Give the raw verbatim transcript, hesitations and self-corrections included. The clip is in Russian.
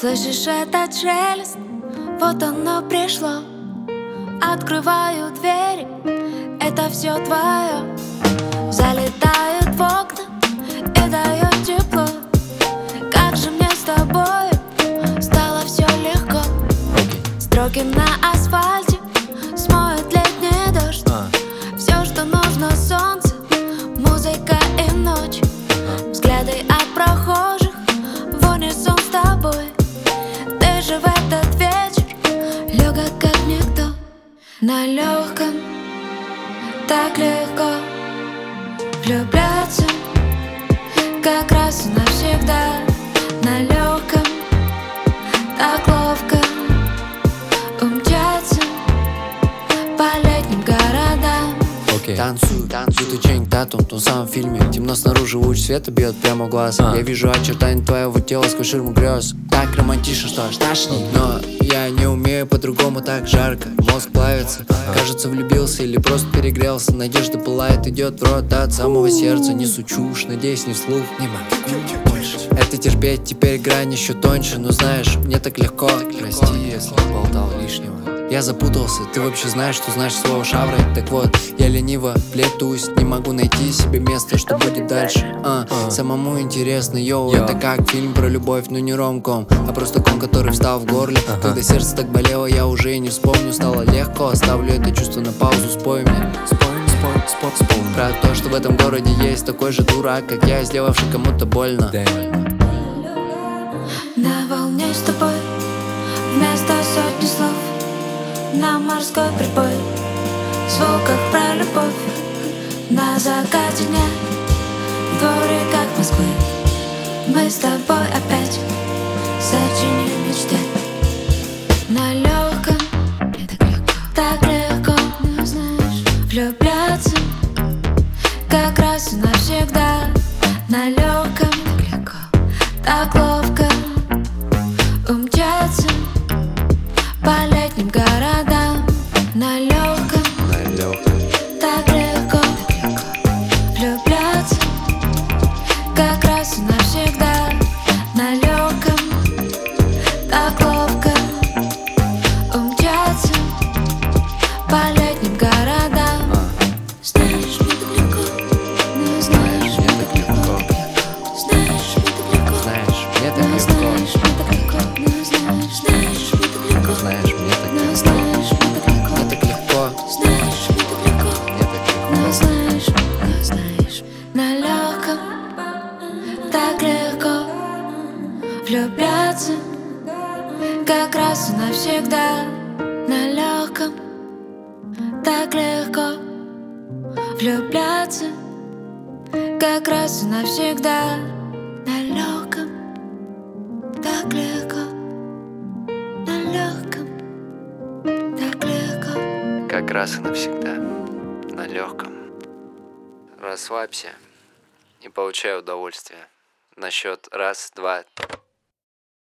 Слышишь этот шелест? Вот оно пришло. Открываю двери, это все твое. Залетает в окна и дает тепло. Как же мне с тобой стало все легко. Строки на асфальте смоет летний дождь. Все, что нужно, солнце, музыка и ночь. Взгляды от прохожих в унисон с тобой. Ты же в этот вечер легок, как никто. На легком так легко влюбляться, как раз и навсегда. На легком так ловко умчаться по летним городам. Okay. Танцуй, танцуй, ты Ченнинг Татум в том самом фильме. Темно снаружи, луч света бьет прямо в глаз. а. Я вижу очертания твоего тела сквозь ширму грез. Так романтично, что аж тошнит. Но я не умею по-другому, так жарко. Мозг плавится, кажется, влюбился или просто перегрелся. Надежда пылает, идет в рот от самого сердца. Несу чушь, надеюсь, не вслух. Не могу больше это терпеть, теперь грань еще тоньше. Но знаешь, мне так легко. Прости, если болтал лишнего. Я запутался, ты вообще знаешь, что значит слово шавры? Так вот, я лениво плетусь, не могу найти себе место, что будет дальше. а, Самому интересно, йоу, это как фильм про любовь, но не ромком, а просто ком, который встал в горле. Когда сердце так болело, я уже и не вспомню. Стало легко, оставлю это чувство на паузу. Спой мне, спой, спой, спой, спой про то, что в этом городе есть такой же дурак, как я, сделавший кому-то больно. На волне с тобой вместо сотни слов. На морской прибой, в звуках про любовь. На закате дня, в двориках Москвы. Мы с тобой опять сочиним мечты. На легком, так легко, знаешь, влюбляться, как раз и навсегда. На легком, так ловко умчаться по летним городам. На легком, так легко влюбляться, как раз и навсегда. На легком, так ловко умчаться по летним городам. Знаешь, мне так легко, но знаешь, мне так легко. Знаешь, мне так легко, знаешь, мне так легко. Знаешь, мне так легко, но знаешь, знаешь, мне так легко. Знаешь, мне так легко. Знаешь, мне так легко. Мне так легко. Знаешь, мне так легко. Мне так легко. Но знаешь, но знаешь, на легком так легко влюбляться, как раз и навсегда. На легком так легко влюбляться, как раз и навсегда. На легком так легко, на легком так легко. Как раз и навсегда. На легком. Расслабься и получай удовольствие. На счет раз, два.